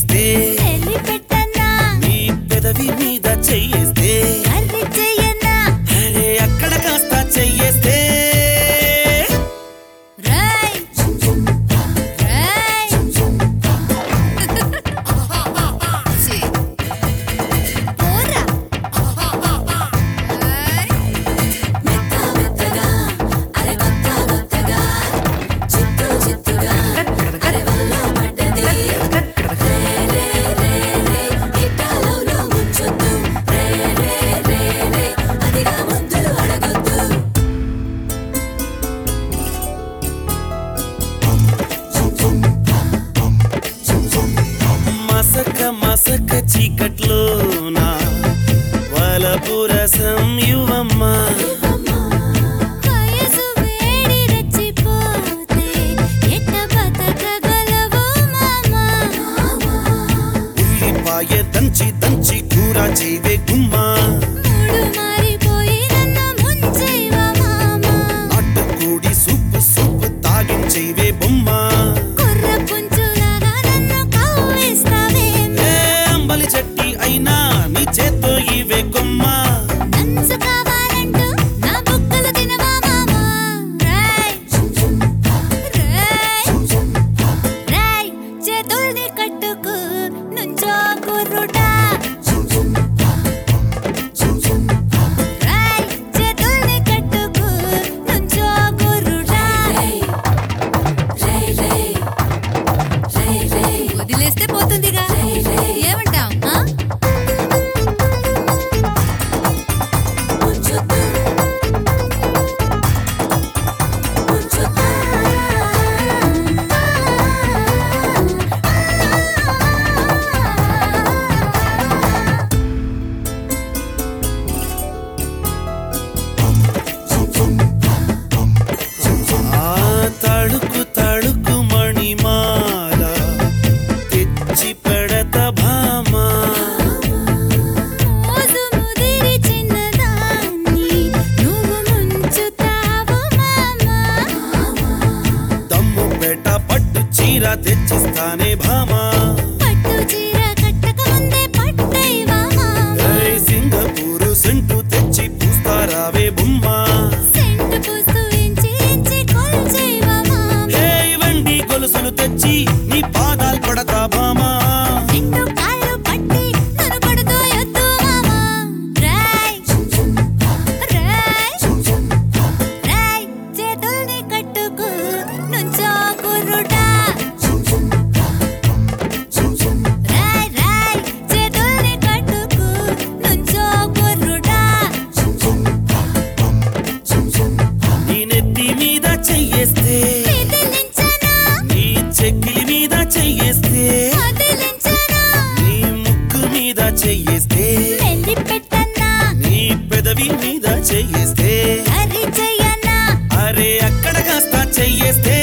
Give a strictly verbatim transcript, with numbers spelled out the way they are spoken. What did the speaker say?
చెయ్యేస్తే నీ పెదవి మీద చెయ్యేస్తే అరే అక్కడ కాస్త చెయ్యేస్తే మసక చీకట్లోన వలపు రసం యువమ్మా ఉల్లిపాయ దంచి దంచి కూర చేయవే గుమ్మా నాటుకోడి సూపు సూపు తాగించేవే బొమ్మా చెట్టి అయినా నీ చేత్తో ఇవే కొమ్మా వదిలేస్తే పోతుందిగా ఏమంటావ్ తడుకు తడుకు మణిమాల తెచ్చి పెడత భామా దమ్ము పేట పట్టు చీర తెచ్చిస్తానే భామా సింగపూరు సెంటు తెచ్చి పూస్తారావే బొమ్మా గొలుసులు తెచ్చి నీ పాదాలు పడతా భామా నీ నెత్తి మీద చెయ్యేస్తే చెక్కిలి మీద చెయ్యేస్తే నీ ముక్కు మీద చెయ్యేస్తే నీ పెదవి మీద చెయ్యేస్తే అరే అక్కడ కాస్త చెయ్యేస్తే